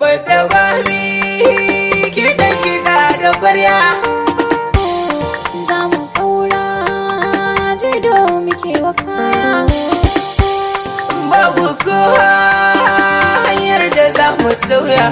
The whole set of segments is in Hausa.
Wadda ba mi kiɗa da ƙwarya. Za mu ƙaura jido muke wa kaya. Babu kowa hanyar da za mu sauya.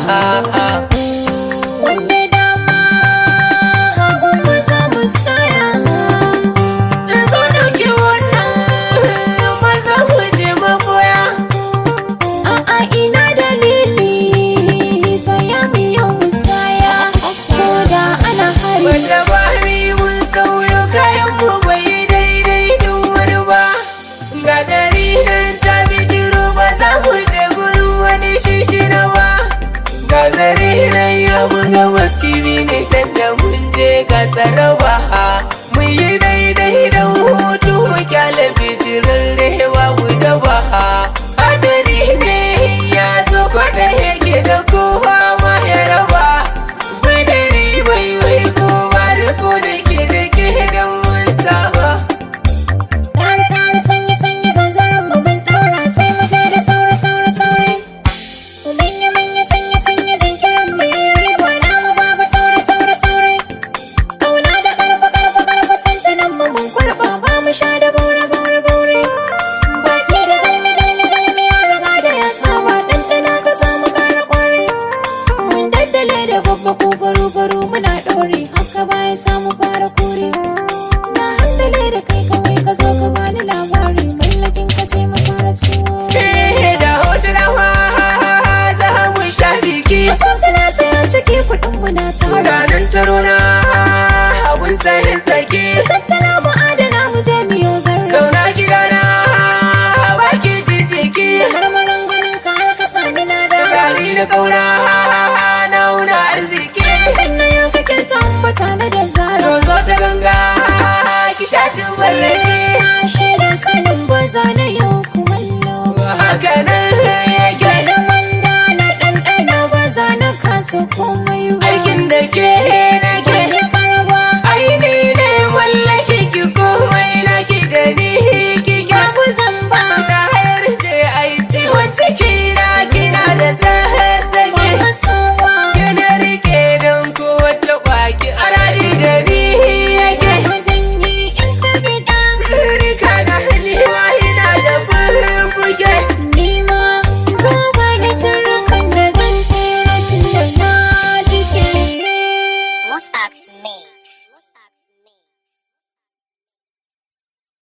Wanda dama hagun mu za mu saya. Zo ɗauki wannan maza mu je maboya. A'a ina dalili saya mu yau musaya. Ko da ana hari. Wadda ba mi mun sauyo kayan mu bai daidai da wani ba. Ga dari nan ta bijiro ba za mu je gurin wani shishina ba. Ga zare nan ya buga maskibi ne dan da mun je ga tsaraba. Mu yi daidai da hutu mu kyale bijirin rewa mu daba. Hadari ne ya zo kwaɗa yake da kowa ma ya raba. Budiri bai wai kowa da ko da ke da mun saba. Ɗar sanyi sanyi zanzaran mu mun ɗaura sai mu je da saura saura saure. Manya manya sanyi sanyi jinkirin mu yi riba na mu babu taure taure taure. Ƙauna da ƙarfa ƙarfa ƙarfa tantanan mu mun kurɓa ba mu sha da baure baure baure. Baki da galmi galmi galmi ya riga da ya saba ɗanɗana ka samu ƙara ƙwari. Mun daddale da babba ko baro baro muna ɗore haka baya samu fara kore. Na handale da kai kawai ka zo ka bani labari mallakin ka ce mu fara siyo. Da hotuna ma za mu sha biki. Asusuna sayan ciki kuɗin mu na tara. Ranar taro na abun sayin sake. Tattala mu adana mu je miyo zarra. Zauna gidana baki jijiki. Marmarin ganin ka har ka sami na da. Sali da kauna nauna arziki. Kan na yau kake tambata na da zara. To zo ta ganga ki sha tuballaki. Na shaida sanin baza na yau kumallo. Haka